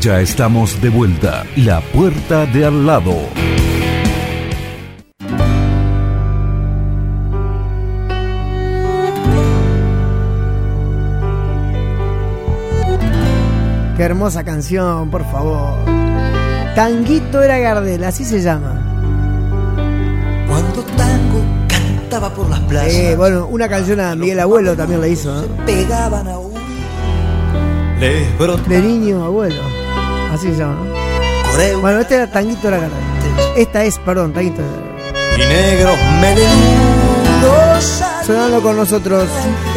Ya estamos de vuelta. La puerta de al lado. Qué hermosa canción, por favor. Tanguito era Gardel, así se llama. Cuando tango cantaba por las plazas. Bueno, una canción a Miguel Abuelo también la hizo, ¿no? Pegaban a huir. De niño abuelo. Así se llama, ¿no? Bueno, este era Tanguito era Gardel. Esta es, perdón, Tanguito era Gardel. Y negros melenudos sonando con nosotros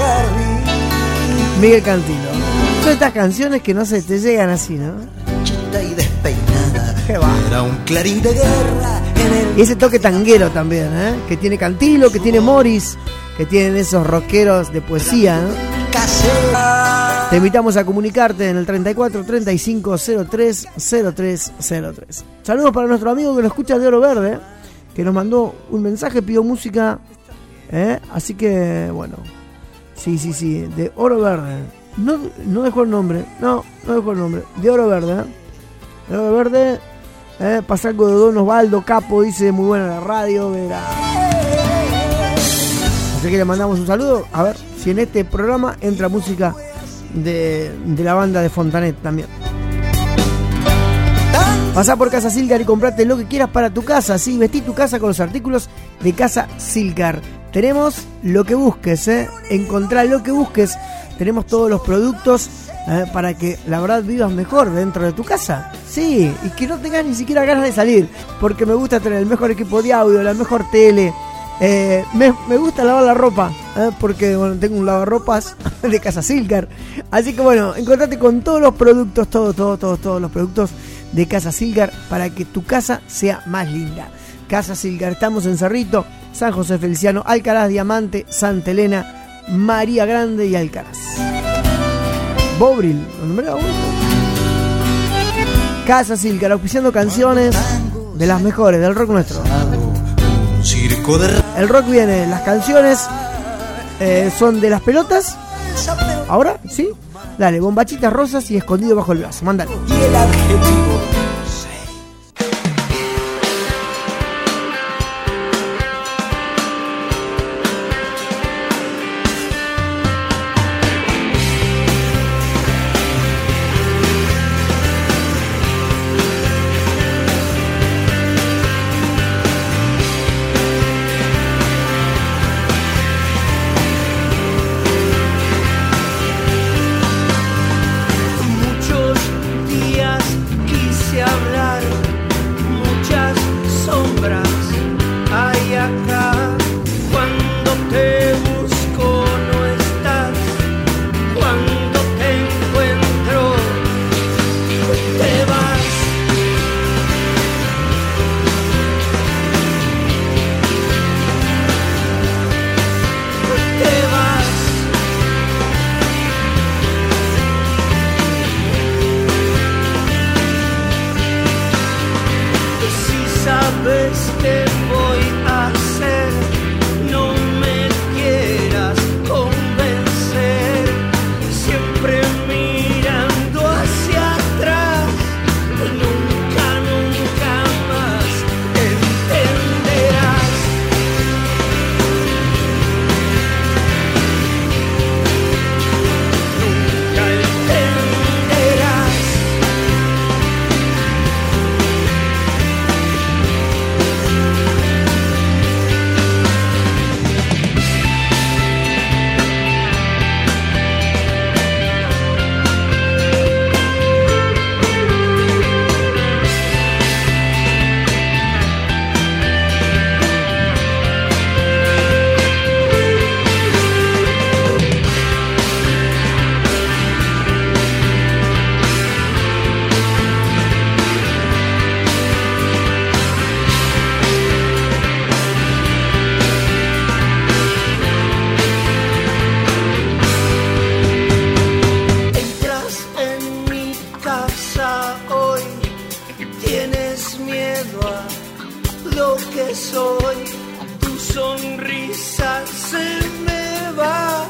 Miguel Cantilo. Son estas canciones que no se te llegan así, ¿no? Y despeinada. Qué va. Era un clarín de guerra en el... Y ese toque tanguero también, ¿eh? Que tiene Cantilo, que tiene Morris, que tienen esos rockeros de poesía, ¿no? Te invitamos a comunicarte en el 34 35 03 03 03. Saludos para nuestro amigo que nos escucha de Oro Verde, que nos mandó un mensaje, pidió música, así que, bueno, sí, de Oro Verde. No dejó el nombre, no dejó el nombre, de Oro Verde, de Oro Verde, pasa algo de Don Osvaldo Capo, dice, muy buena la radio, verá. Así que le mandamos un saludo, a ver si en este programa entra música de la banda de Fontanet también. Pasá por Casa Silcar y comprate lo que quieras para tu casa, sí, vestí tu casa con los artículos de Casa Silcar. Tenemos lo que busques, encontrá lo que busques. Tenemos todos los productos para que la verdad vivas mejor dentro de tu casa. Sí, y que no tengas ni siquiera ganas de salir, porque me gusta tener el mejor equipo de audio, la mejor tele. Me gusta lavar la ropa, porque bueno, tengo un lavarropas de Casa Silcar. Así que bueno, encontrate con todos los productos, todos los productos de Casa Silcar para que tu casa sea más linda. Casa Silcar, estamos en Cerrito, San José Feliciano, Alcaraz, Diamante, Santa Elena, María Grande y Alcaraz. Bobril, ¿lo nombré a vos? Casa Silcar, auspiciando canciones de las mejores del rock nuestro. El rock viene, las canciones son de Las Pelotas. ¿Ahora? ¿Sí? Dale, Bombachitas Rosas y Escondido Bajo el Brazo. Mándale. Y el adjetivo.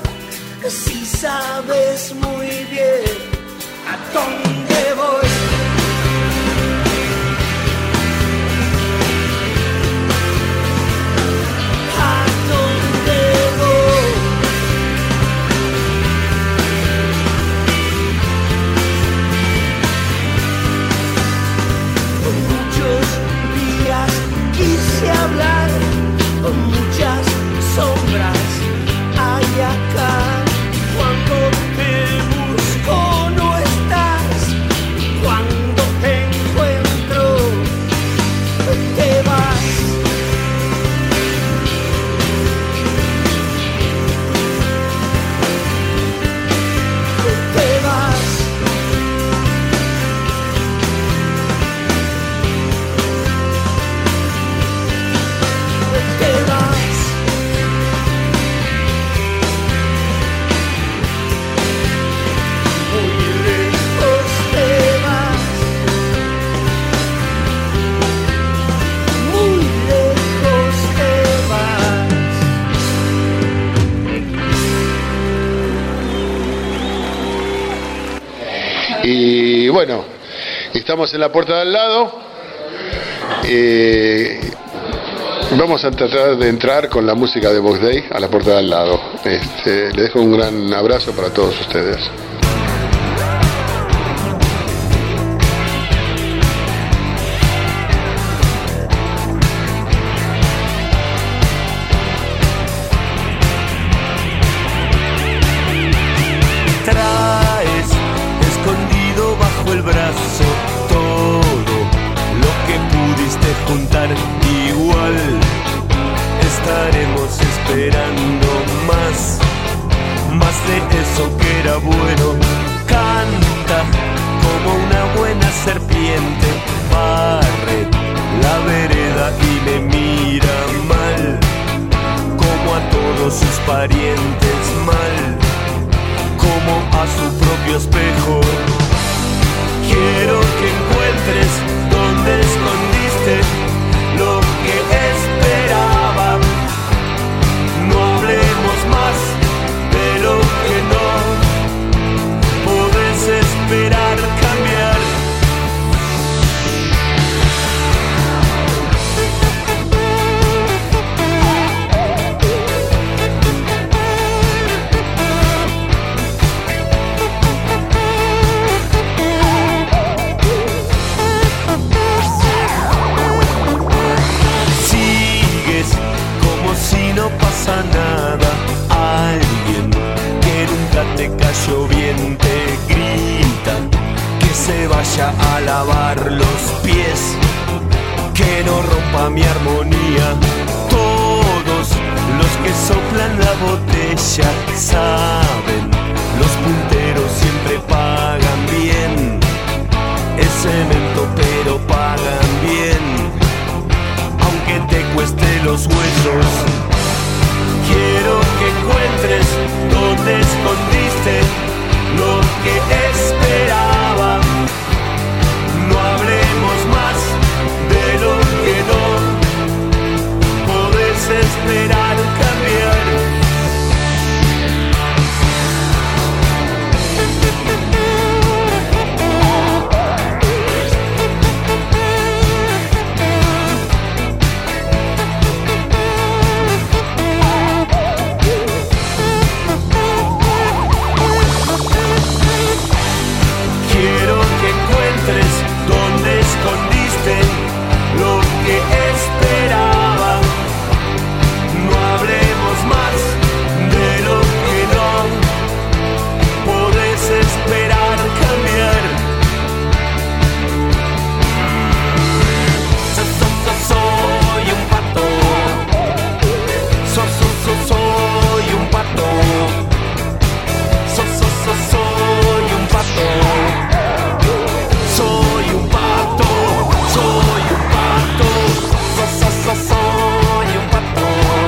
Si sabes muy bien a dónde voy. Y bueno, estamos en la puerta de al lado. Vamos a tratar de entrar con la música de Box Day a la puerta de al lado. Le dejo un gran abrazo para todos ustedes. El brazo todo lo que pudiste juntar, igual estaremos esperando más de eso que era bueno. Canta como una buena serpiente, barre la vereda y le mira mal, como a todos sus parientes mal, como a su propio espejo. Quiero que encuentres donde escondiste lo que esperaba. No hablemos más de lo que no podés esperar cambiar. Si no pasa nada, alguien que nunca te cayó bien te grita que se vaya a lavar los pies, que no rompa mi armonía. Todos los que soplan la botella saben, los punteros siempre pagan bien, es cemento pero pagan bien, aunque te cueste los huesos. Quiero que encuentres donde escondiste lo que esperaba. No hablemos más de lo que no podés esperar cambiar. Donde escondiste lo que esperaba. No hablemos más de lo que no podés esperar cambiar. Soy un pato. Soy un pato. Soy un pato. Soy un pato, soy un pato, soy un pato,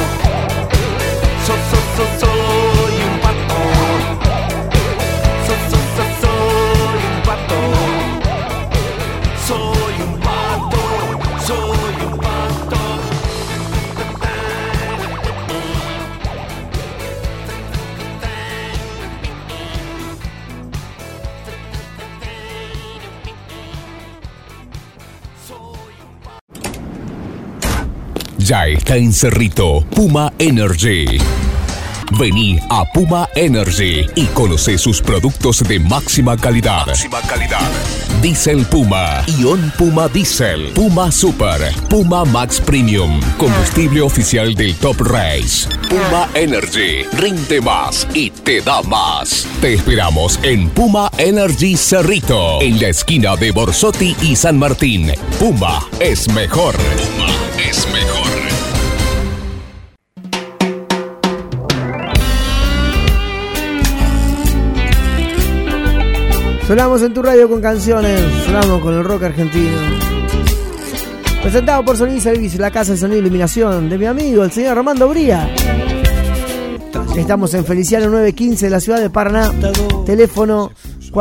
soy un pato, soy un pato, soy un pato, soy un pato. Ya está en Cerrito Puma Energy. Vení a Puma Energy y conoce sus productos de máxima calidad. Diesel Puma, Ion Puma Diesel, Puma Super, Puma Max Premium, combustible oficial del Top Race. Puma Energy, rinde más y te da más. Te esperamos en Puma Energy Cerrito, en la esquina de Borsotti y San Martín. Puma es mejor. Puma es mejor. Sonamos en tu radio con canciones, sonamos con el rock argentino. Presentado por Sonido y Servicio, la casa de sonido y iluminación de mi amigo, el señor Armando Bría. Estamos en Feliciano 915 de la ciudad de Paraná. Teléfono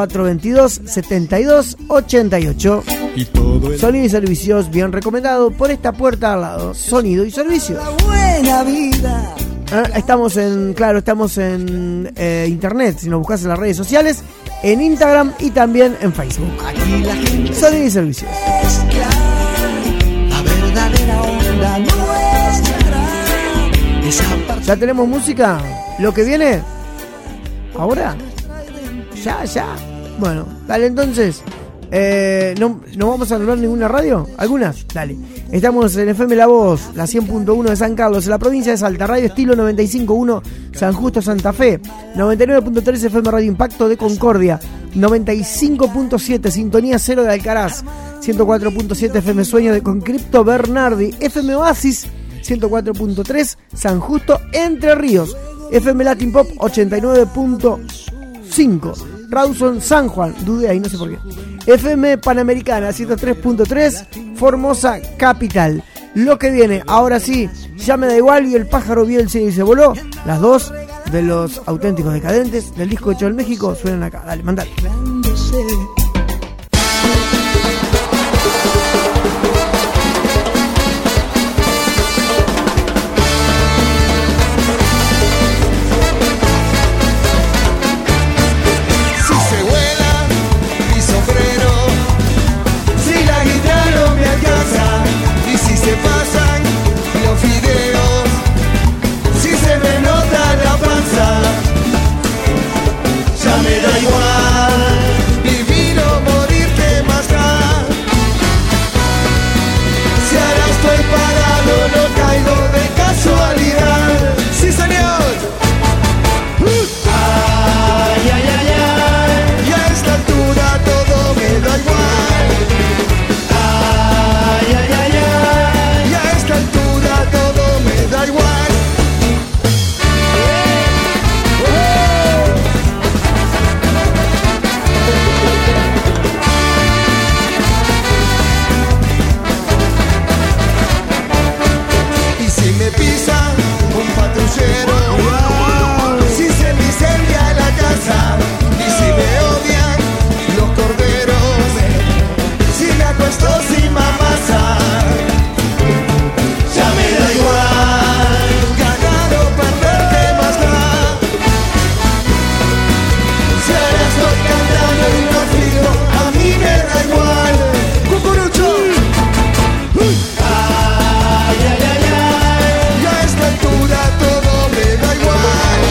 422-7288. Sonido y Servicios, bien recomendado por esta puerta al lado. Sonido y Servicios. La buena vida. Estamos en internet. Si nos buscas en las redes sociales, en Instagram y también en Facebook. Aquí la gente Sonido y servicios. mezcla la verdadera onda nuestra. Esa parte ¿Ya tenemos música? ¿Lo que viene? ¿Ahora? Ya. Bueno, dale entonces. ¿No vamos a nombrar ninguna radio? ¿Algunas? Dale. Estamos en FM La Voz, la 100.1 de San Carlos, en la provincia de Salta. Radio Estilo 95.1 San Justo, Santa Fe. 99.3 FM Radio Impacto de Concordia. 95.7 Sintonía Cero de Alcaraz. 104.7 FM Sueño de Concripto Bernardi. FM Oasis 104.3 San Justo, Entre Ríos. FM Latin Pop 89.5 Rawson San Juan, dudé ahí, no sé por qué. FM Panamericana 103.3 Formosa Capital. Lo que viene, ahora sí, ya me da igual y el pájaro vio el cielo y se voló. Las dos de los Auténticos Decadentes del disco hecho en México suenan acá. Dale, mandale. mezclándose. Si se vuela mi sombrero, si la guitarra no me alcanza, y si se pasan los fideos, si se me nota la panza, ya me da igual, vivir o morir, ¿qué más da? Si ahora estoy parado, no caigo de casualidad. ¡Sí, señor! Ay, ay, ay, ay, y a esta altura todo me da igual. Ay, ay, ay, ay, y a esta altura todo me da igual. Y si me pisa un patrullero, si se me incendia la casa, y si me odian los corderos, si me acuesto sin mamasa, ya me da igual, ganar o perder, ¿qué más da? Si ahora estoy cantando y no frío, a mí me da igual. ¡Cucurucho! Ay, ay, ay, ay, y a esta altura todo me da igual.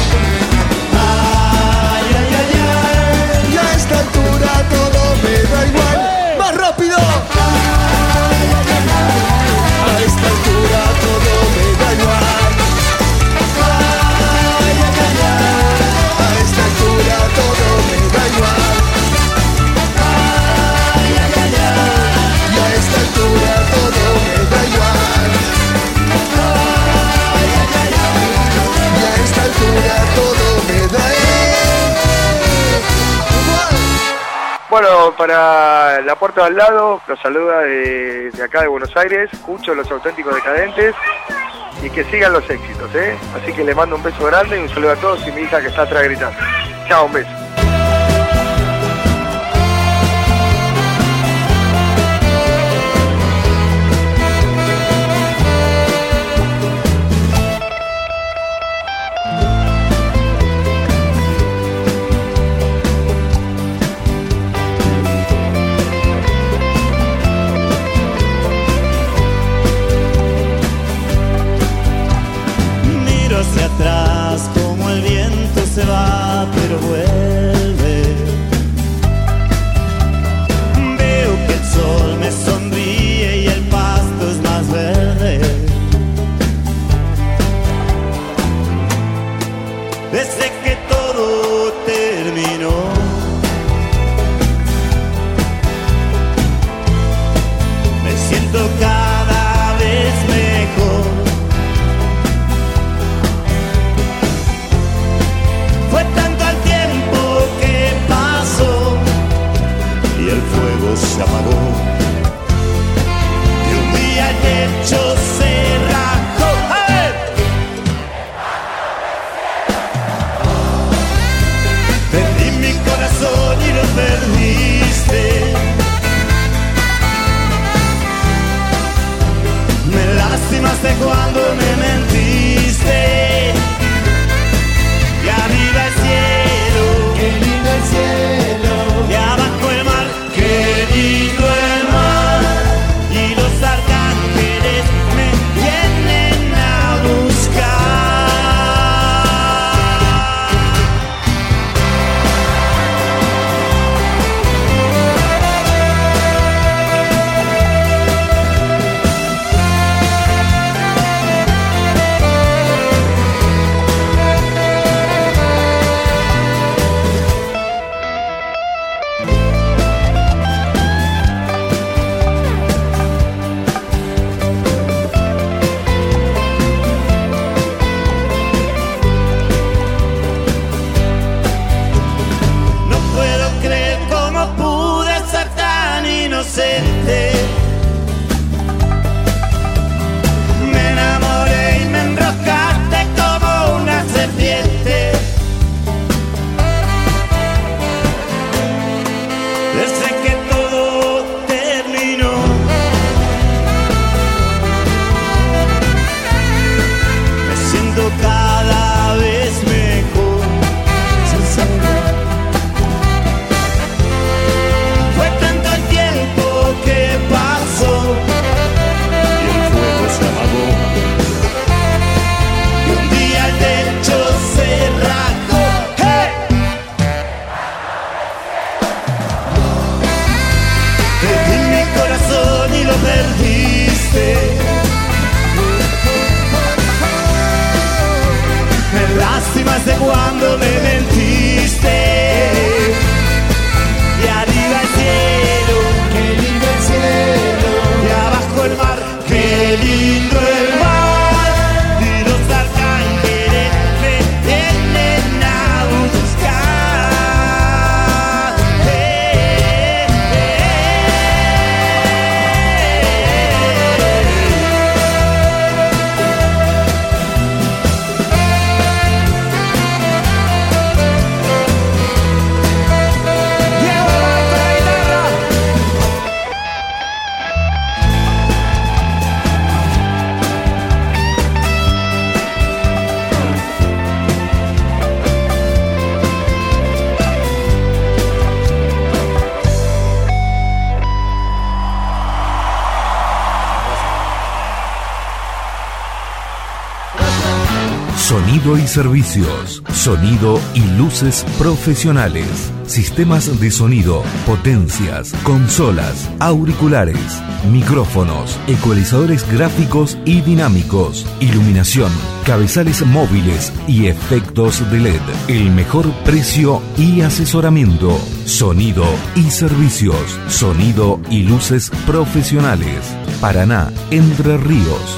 Ay, ay, ay, ay, y a esta altura todo me da igual. ¡Más rápido! Ay, ay, ay, ay, a esta altura todo me da igual. Ay, ay, ay, ay, a esta altura todo me da igual. Ay, ay, ay, ay, y a esta altura todo me da igual. Ay, ay, ay, ay, y a esta altura todo me da igual. Bueno, para la puerta de al lado, los saluda de acá de Buenos Aires, Cucho, los Auténticos Decadentes, y que sigan los éxitos, ¿eh? Así que le mando un beso grande y un saludo a todos y mi hija que está atrás gritando. Chao, un beso. Miro hacia atrás como el viento se va, pero vuelve. corazón y lo perdiste. Me lastimas de cuando me mentiste. Y arriba el cielo, qué lindo el cielo. Y abajo el mar, qué lindo el mar. Y los arcángeles me vienen a buscar. Sonido y servicios, sonido y luces profesionales, sistemas de sonido, potencias, consolas, auriculares, micrófonos, ecualizadores gráficos y dinámicos, iluminación, cabezales móviles y efectos de LED. El mejor precio y asesoramiento. Sonido y servicios, sonido y luces profesionales. Paraná, Entre Ríos.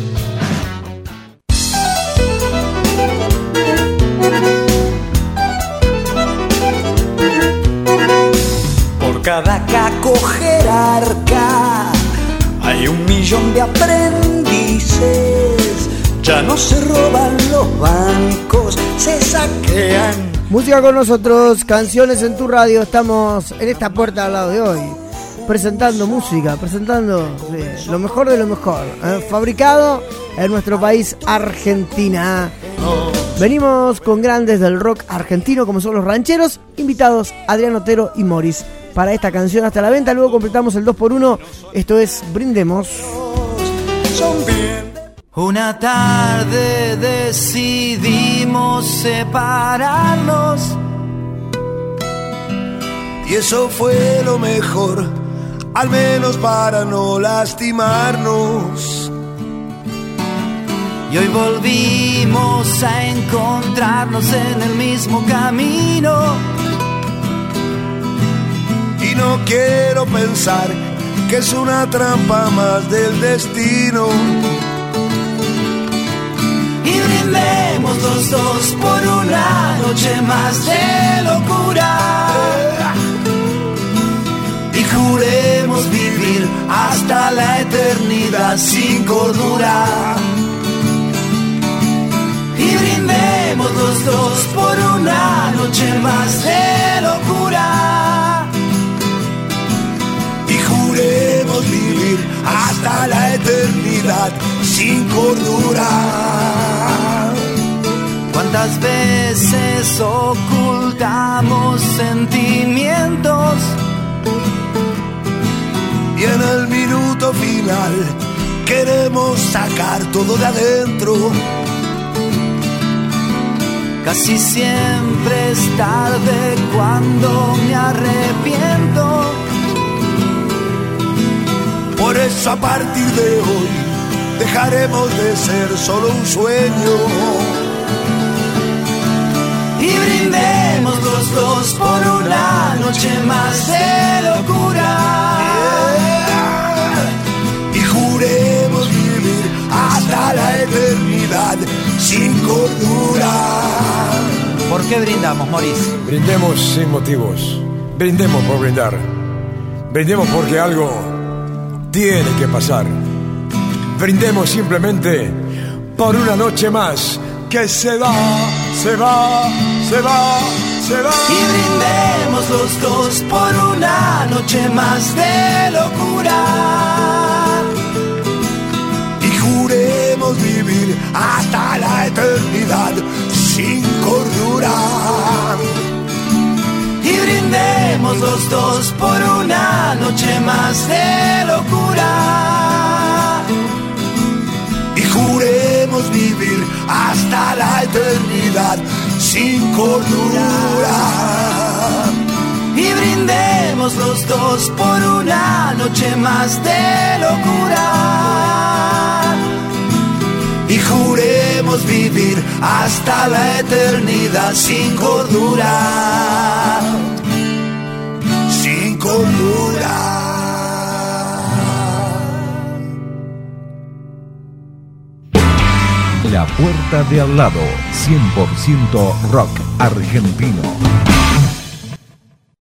Cada caco jerarca hay 1.000.000 de aprendices. Ya no se roban los bancos, se saquean. Música con nosotros, canciones en tu radio. Estamos en esta puerta al lado de hoy, presentando música, presentando lo mejor de lo mejor, fabricado en nuestro país, Argentina. Venimos con grandes del rock argentino, como son los Rancheros, invitados Adrián Otero y Morris para esta canción Hasta la Venta. Luego completamos el 2x1. Esto es Brindemos. Una tarde decidimos separarnos, Y eso fue lo mejor, al menos para no lastimarnos. y hoy volvimos a encontrarnos en el mismo camino. Y no quiero pensar que es una trampa más del destino. Y brindemos los dos por una noche más de locura. Y juremos vivir hasta la eternidad sin cordura. Y brindemos los dos por una noche más de locura. Y juremos vivir hasta la eternidad sin cordura. ¿Cuántas veces ocultamos sentimientos? Y en el minuto final queremos sacar todo de adentro. Casi siempre es tarde cuando me arrepiento. Por eso a partir de hoy dejaremos de ser solo un sueño. Y brindemos los dos por una noche más de locura. Y juremos vivir hasta la eternidad sin cordura. ¿Por qué brindamos, Morris? Brindemos sin motivos. Brindemos por brindar. Brindemos porque algo tiene que pasar. Brindemos simplemente por una noche más que se va, se va, se va, se va. Y brindemos los dos por una noche más de locura. Y juremos vivir hasta la eternidad sin cordura. Y brindemos los dos por una noche más de locura. Y juremos vivir hasta la eternidad sin cordura. Y brindemos Brindemos los dos por una noche más de locura. Y juremos vivir hasta la eternidad sin cordura. Sin cordura. La puerta de al lado, 100% rock argentino.